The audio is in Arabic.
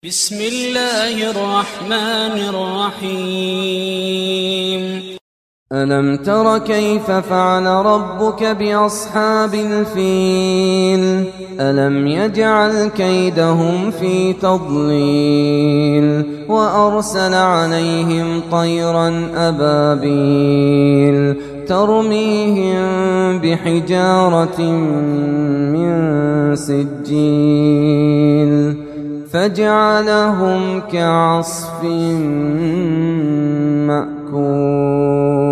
بسم الله الرحمن الرحيم. ألم تر كيف فعل ربك بأصحاب الفيل ألم يجعل كيدهم في تضليل وأرسل عليهم طيرا أبابيل ترميهم بحجارة من سجيل فجعلهم كعصف مأكول.